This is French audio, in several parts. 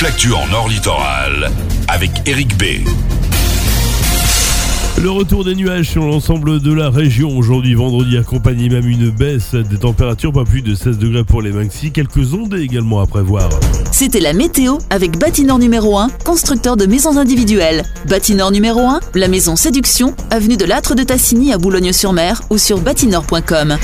toute l'actu en Nord Littoral avec Eric B. Le retour des nuages sur l'ensemble de la région aujourd'hui, vendredi, accompagné même une baisse des températures, pas plus de 16 degrés pour les maxis, quelques ondes également à prévoir. C'était la météo avec Bâtinor numéro 1, constructeur de maisons individuelles. Bâtinor numéro 1, la maison Séduction, avenue de l'Âtre de Tassigny à Boulogne-sur-Mer ou sur bâtinor.com.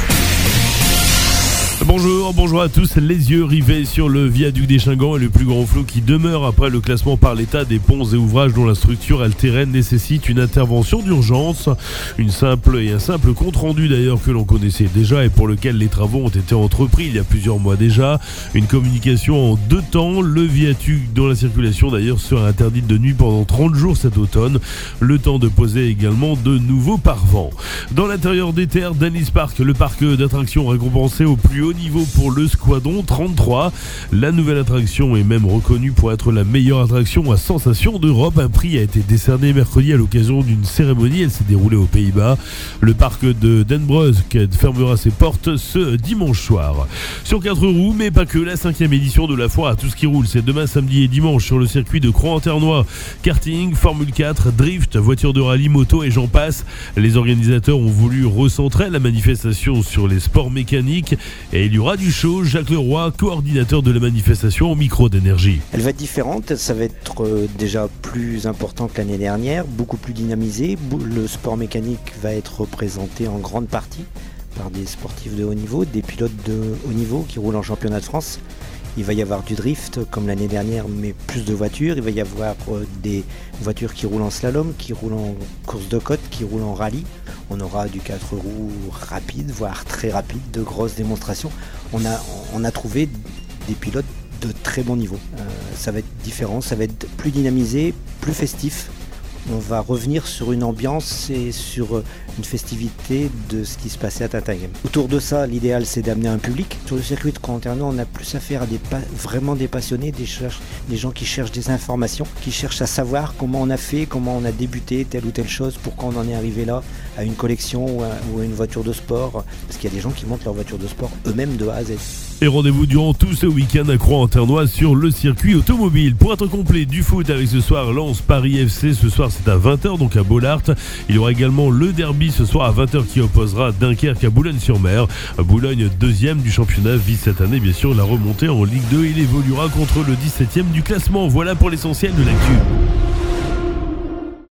Bonjour à tous. Les yeux rivés sur le viaduc des Chingans et le plus grand flot qui demeure après le classement par l'État des ponts et ouvrages dont la structure altérène nécessite une intervention d'urgence. Un simple compte rendu d'ailleurs que l'on connaissait déjà et pour lequel les travaux ont été entrepris il y a plusieurs mois déjà. Une communication en 2 temps. Le viaduc dont la circulation d'ailleurs sera interdite de nuit pendant 30 jours cet automne. Le temps de poser également de nouveaux parvents. Dans l'intérieur des terres d'Alice Park, le parc d'attractions récompensé au plus haut niveau pour le Squadron 33. La nouvelle attraction est même reconnue pour être la meilleure attraction à sensation d'Europe. Un prix a été décerné mercredi à l'occasion d'une cérémonie. Elle s'est déroulée aux Pays-Bas. Le parc de Den Bosch fermera ses portes ce dimanche soir. Sur 4 roues, mais pas que, la 5e édition de la foire à tout ce qui roule. C'est demain samedi et dimanche sur le circuit de Croix-en-Ternois. Karting, Formule 4, drift, voitures de rallye, moto et j'en passe. Les organisateurs ont voulu recentrer la manifestation sur les sports mécaniques et il y aura du show. Jacques Leroy, coordinateur de la manifestation au micro d'Énergie. Elle va être différente, ça va être déjà plus important que l'année dernière, beaucoup plus dynamisé. Le sport mécanique va être représenté en grande partie par des sportifs de haut niveau, des pilotes de haut niveau qui roulent en championnat de France. Il va y avoir du drift comme l'année dernière, mais plus de voitures. Il va y avoir des voitures qui roulent en slalom, qui roulent en course de côte, qui roulent en rallye. On aura du 4 roues rapide, voire très rapide, de grosses démonstrations. On a trouvé des pilotes de très bon niveau. Ça va être différent, ça va être plus dynamisé, plus festif. On va revenir sur une ambiance et sur une festivité de ce qui se passait à Tintingham. Autour de ça, l'idéal c'est d'amener un public. Sur le circuit de Croix-en-Ternois, on a plus affaire à vraiment des passionnés, des gens qui cherchent des informations, qui cherchent à savoir comment on a fait, comment on a débuté telle ou telle chose, pourquoi on en est arrivé là, à une collection ou à une voiture de sport. Parce qu'il y a des gens qui montent leur voiture de sport eux-mêmes de A à Z. Et rendez-vous durant tout ce week-end à Croix-en-Ternois sur le circuit automobile. Pour être complet du foot avec ce soir Lens Paris FC, ce soir c'est à 20h donc à Bollaert. Il y aura également le derby ce soir à 20h qui opposera Dunkerque à Boulogne-sur-Mer. Boulogne 2e du championnat vise cette année bien sûr la remontée en Ligue 2. Il évoluera contre le 17e du classement. Voilà pour l'essentiel de l'actu.